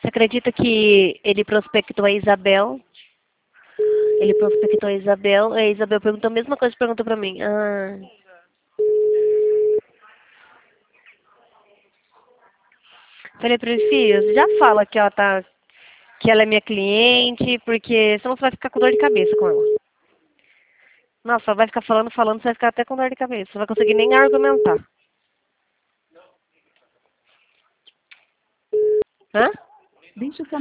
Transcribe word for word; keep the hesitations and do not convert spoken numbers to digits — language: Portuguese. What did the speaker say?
acredita que ele prospectou a Isabel? Ele prospectou a Isabel, e a Isabel perguntou a mesma coisa que perguntou pra mim. Ah. Falei pra ele, filho, já fala que ela tá, que ela é minha cliente, porque senão você vai ficar com dor de cabeça com ela. Nossa, ela vai ficar falando, falando, você vai ficar até com dor de cabeça. Você não vai conseguir nem argumentar. Hã? Deixa o